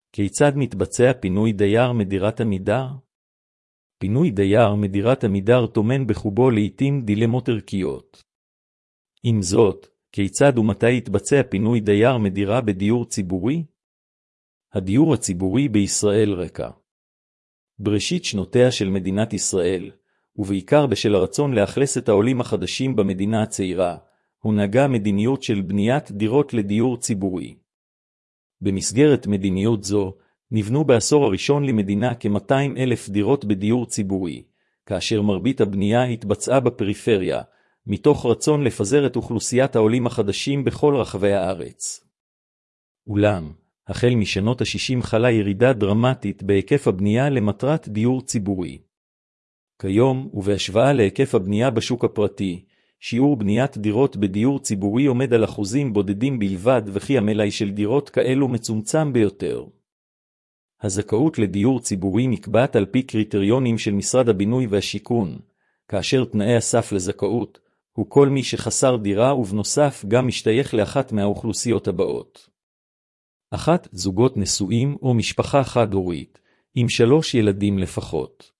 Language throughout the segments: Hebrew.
כיצד מתבצע פינוי דייר מדירת עמידר? פינוי דייר מדירת עמידר טומן בחובו לעתים דילמות ערכיות. עם זאת, כיצד ומתי יתבצע פינוי דייר מדירה בדיור ציבורי? הדיור הציבורי בישראל רקע. בראשית שנותיה של מדינת ישראל, ובעיקר בשל הרצון לאכלס את העולים החדשים במדינה הצעירה, הונהגה מדיניות של בניית דירות לדיור ציבורי. במסגרת מדיניות זו, נבנו בעשור הראשון למדינה כ-200,000 דירות בדיור ציבורי, כאשר מרבית הבנייה התבצעה בפריפריה, מתוך רצון לפזר את אוכלוסיית העולים החדשים בכל רחבי הארץ. אולם, החל משנות ה-60 חלה ירידה דרמטית בהיקף הבנייה למטרת דיור ציבורי. כיום, ובהשוואה להיקף הבנייה בשוק הפרטי, שיעור בניית דירות בדיור ציבורי עומד על אחוזים בודדים בלבד, וכי המלאי של דירות כאלו מצומצם ביותר. הזכאות לדיור ציבורי נקבעת על פי קריטריונים של משרד הבינוי והשיכון, כאשר תנאי הסף לזכאות הוא כל מי שחסר דירה ובנוסף גם משתייך לאחת מהאוכלוסיות הבאות. 1. זוגות נשואים או משפחה חד-הורית, עם 3 ילדים לפחות.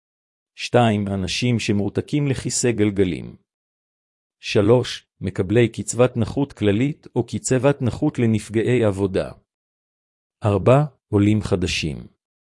2. אנשים שמורתקים לכיסא גלגלים. 3. מקבלי קצבת נכות כללית או קצבת נכות לנפגעי עבודה. 4. עולים חדשים.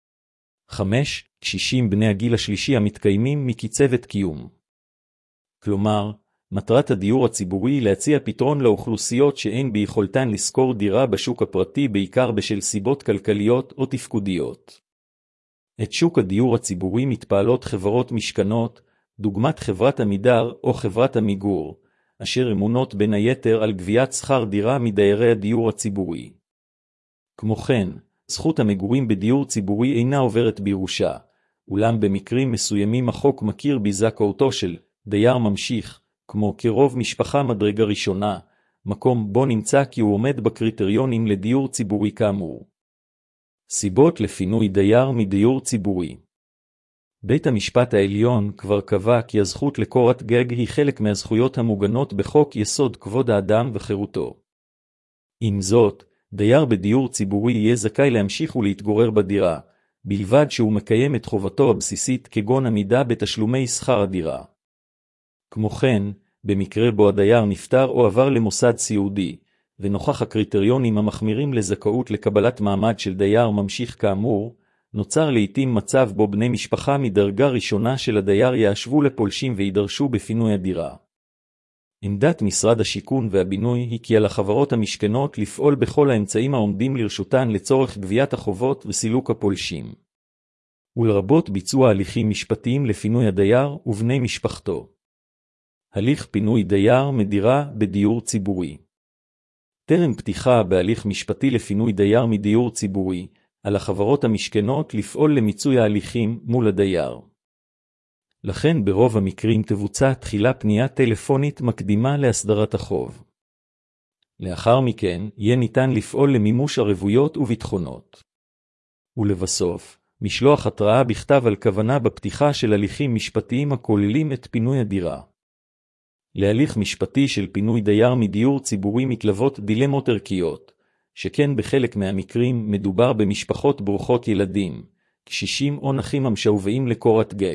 5. קשישים בני הגיל השלישי המתקיימים מקצבת קיום. כלומר, מטרת הדיור הציבורי היא להציע פתרון לאוכלוסיות שאין ביכולתן לשכור דירה בשוק הפרטי בעיקר בשל סיבות כלכליות או תפקודיות. את שוק הדיור הציבורי מתפעלות חברות משכנות, דוגמת חברת עמידר או חברת עמיגור, אשר אמונות בין היתר על גביית שכר דירה מדיירי הדיור הציבורי. כמו כן, זכות המגורים בדיור ציבורי אינה עוברת בירושה, אולם במקרים מסוימים החוק מכיר בזכאותו של דייר ממשיך, כמו קרוב משפחה מדרגה ראשונה, מקום בו נמצא כי הוא עומד בקריטריונים לדיור ציבורי כאמור. סיבות לפינוי דייר מדיור ציבורי. בית המשפט העליון כבר קבע כי הזכות לקורת גג היא חלק מהזכויות המוגנות בחוק יסוד כבוד האדם וחירותו. עם זאת, דייר בדיור ציבורי יהיה זכאי להמשיך ולהתגורר בדירה, בלבד שהוא מקיים את חובתו הבסיסית כגון עמידה בתשלומי שכר הדירה. כמו כן, במקרה בו הדייר נפטר או עבר למוסד סיעודי, ונוכח הקריטריונים המחמירים לזכאות לקבלת מעמד של דייר ממשיך כאמור, נוצר לעתים מצב בו בני משפחה מדרגה ראשונה של הדייר יאשבו לפולשים וידרשו בפינוי הדירה. עמדת משרד השיכון והבינוי היא כי על החברות המשכנות לפעול בכל האמצעים העומדים לרשותן לצורך גביית החובות וסילוק הפולשים, ולרבות ביצוע הליכים משפטיים לפינוי הדייר ובני משפחתו. הליך פינוי דייר מדירה בדיור ציבורי. טרם פתיחה בהליך משפטי לפינוי דייר מדיור ציבורי, על החברות המשכנות לפעול למיצוי ההליכים מול הדייר. לכן ברוב המקרים תבוצע תחילה פנייה טלפונית מקדימה להסדרת החוב. לאחר מכן יהיה ניתן לפעול למימוש ערבויות וביטחונות. ולבסוף, משלוח התראה בכתב על כוונה בפתיחה של הליכים משפטיים הכוללים את פינוי הדירה. להליך משפטי של פינוי דייר מדיור ציבורי מתלוות דילמות ערכיות, שכן בחלק מהמקרים מדובר במשפחות ברוכות ילדים, קשישים או נכים המשוועים לקורת גג.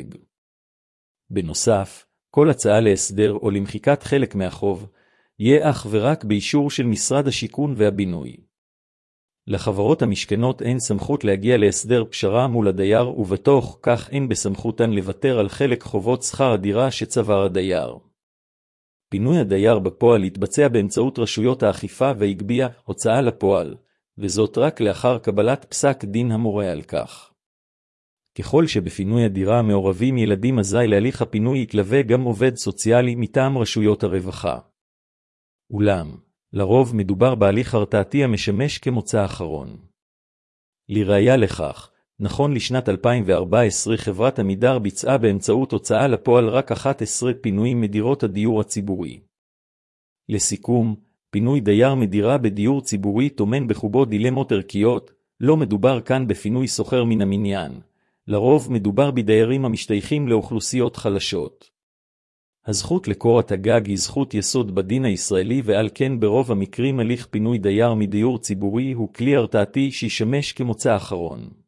בנוסף, כל הצעה להסדר או למחיקת חלק מהחוב, יהיה אך ורק באישור של משרד השיכון והבינוי. לחברות המשכנות אין סמכות להגיע להסדר פשרה מול הדייר, ובתוך כך אין בסמכותן לוותר על חלק חובות שכר הדירה שצבר הדייר. פינוי הדייר בפועל יתבצע באמצעות רשויות האכיפה והגבייה הוצאה לפועל, וזאת רק לאחר קבלת פסק דין המורה על כך. ככל שבפינוי הדירה מעורבים ילדים אזי להליך הפינוי יתלווה גם עובד סוציאלי מטעם רשויות הרווחה. אולם, לרוב מדובר בהליך הרתעתי המשמש כמוצא אחרון. לראיה לכך, נכון לשנת 2014 חברת עמידר ביצעה באמצעות הוצאה לפועל רק 11 פינויים מדירות הדיור הציבורי. לסיכום, פינוי דייר מדירה בדיור ציבורי טומן בחובו דילמות ערכיות, לא מדובר כאן בפינוי סוחר מן המניין, לרוב מדובר בדיירים המשתייכים לאוכלוסיות חלשות. הזכות לקורת הגג היא זכות יסוד בדין הישראלי, ועל כן ברוב המקרים הליך פינוי דייר מדיור ציבורי הוא כלי הרתעתי שישמש כמוצא אחרון.